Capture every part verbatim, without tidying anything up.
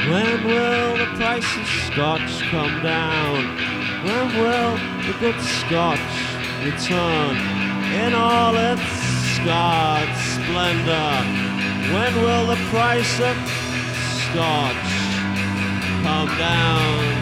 When will the price of scotch come down? When will the good scotch return in all its scarred splendor? When will the price of scotch come down?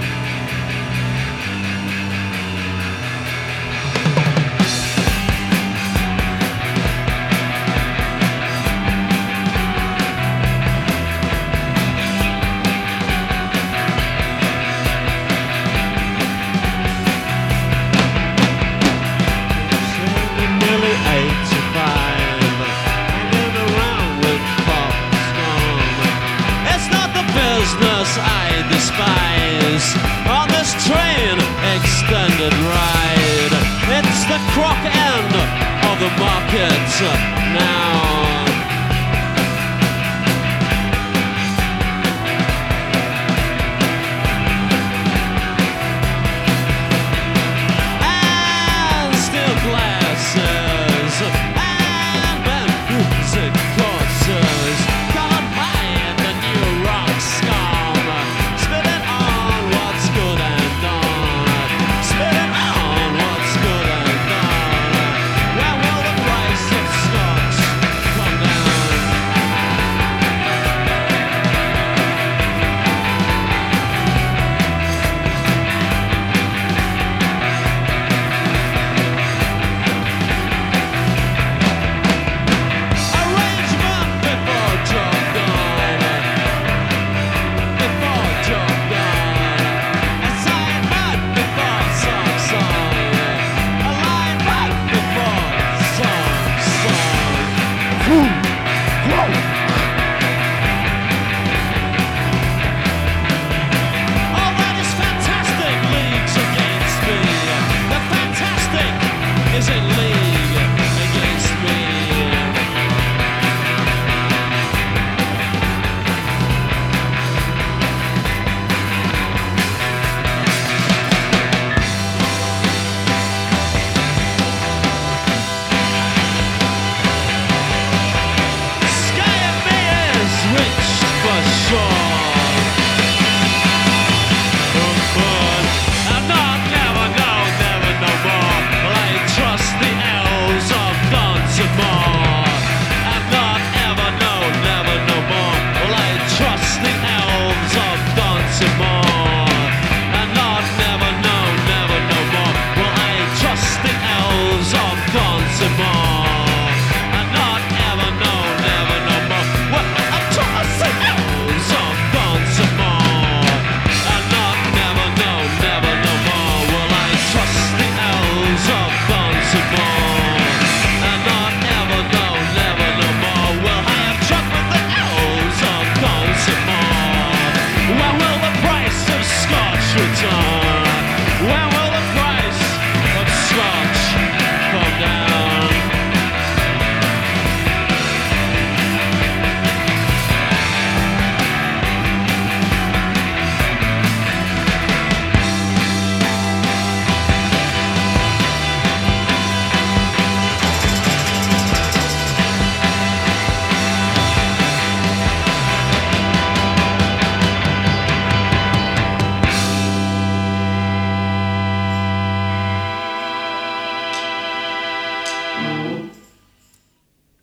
I despise on this train extended ride. It's the crock end of the market now.